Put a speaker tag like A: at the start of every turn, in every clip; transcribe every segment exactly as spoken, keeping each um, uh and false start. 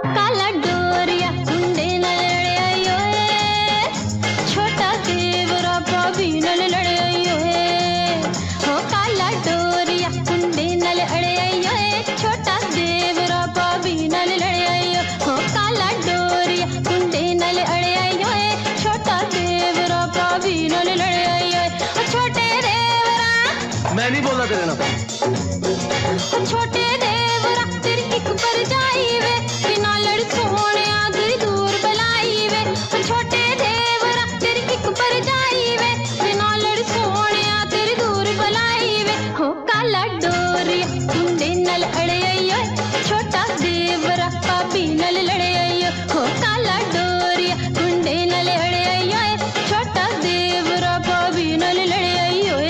A: काला डोरिया कुंडे नाल लड़ाई ओए, छोटा देवरा भाभी नाल लड़ाई ओए। हो काला डोरिया कुंडे नाल लड़ाई ओए, छोटा देवरा भाभी नाल लड़ाई ओए। हो काला डोरिया कुंडे नाल लड़ाई ओए, छोटा देवरा भाभी नाल लड़ाई ओए। ओ छोटे देवरा,
B: मैं नहीं बोलना तेरे नाल।
A: ओ छोटे देवरा तेरी किक पर जाई वे, बिना लड़ सोनिया तेरी दूर बलाई वे। ओ छोटे देवरा तेरी किक पर जाई वे, बिना लड़ सोनिया तेरी दूर बलाई वे। हो काला डोरिया कुंडे नाल अड़ाई ओए, छोटा देवरा भाभी नाल लड़ाई ओए। हो काला डोरिया कुंडे नाल अड़ाई ओए, छोटा देवरा भाभी नाल लड़ाई ओए।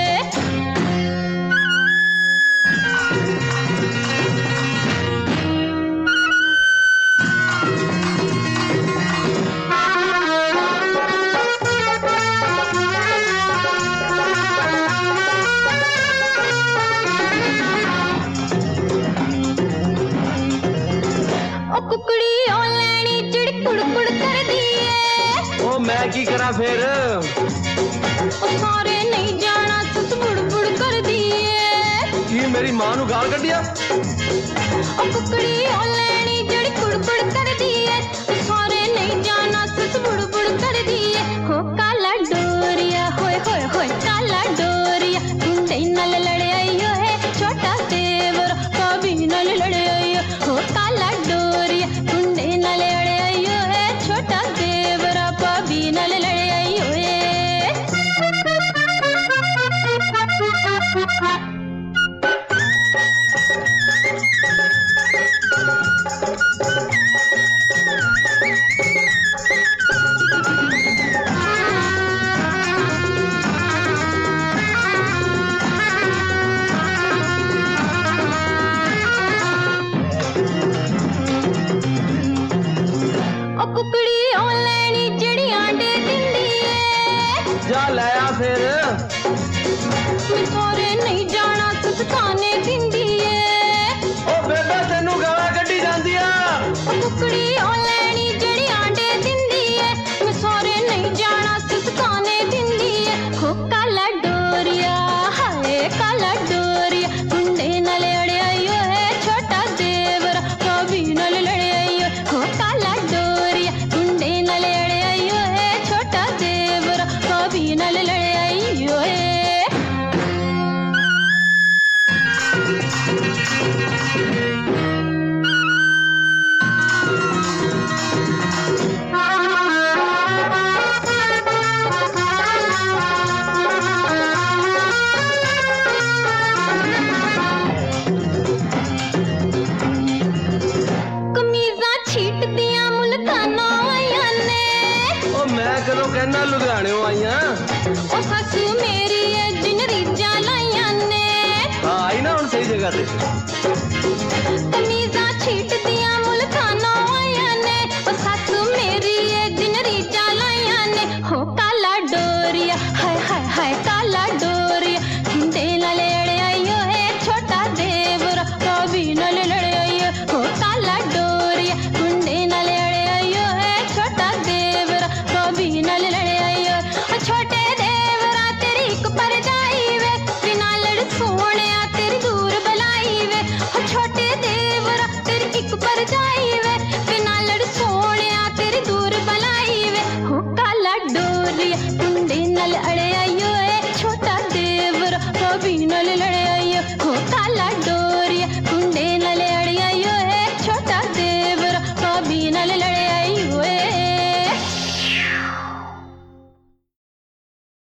A: ओ कुकड़ी ओ लैनी चिड़ कुड़ कुड़ कर दिए।
B: ओ मैं की करा फिर?
A: ओ सारे नहीं जाना तुस बुड़ बुड़ कर दिए।
B: की मेरी मां नू गाल कड्डिया?
A: ओ कुकड़ी ओ लैनी चिड़ कुड़ कुड़ कर दिए, सारे नहीं जाना तुस बुड़ बुड़ कर दिए। हो काला डोरिया होए होए होए काला डोरिया कुंडे नाल लड़ाई ओए, छोटा देवर भाभी नाल लड़ाई ओए। हो काला डोरिया कुंडे नाल लड़ाई ओए, छोटा देवर भाभी नाल लड़ाई ओए। ओ कुकड़ी ओ लैनी जड़ी आंडे दिंदी ए।
B: जा ले आ फिर।
A: मैं सारे नहीं जाना तुस खाने दिंदी ए।
B: ओ बेबे तेनू गाला कड्डी जांदी आ।
A: ओ कुकड़ी ओ लैनी जड़ी आंडे दिंदी ए, मैं सारे नहीं जाना तुस खाने दिंदी ए। हो काला डोरिया हाय काला डोरिया कुंडे नाल अड़ाई ओए, छोटा देवरा भाभी नाल लड़ाई ओए। हो काला डोरिया कुंडे नाल अड़ाई ओए, छोटा देवरा भाभी नाल लड़ाई ओए। कमीज़ां छीट दियां मुल्ताना आइयां ने।
B: ओ मैं कदों कहना लुधियाने आईया?
A: ओ ससु मेरी ए जिन रीजां लाइयां ने।
B: हाँ आई ना हुण सही जगह ते।
A: कमीज़ां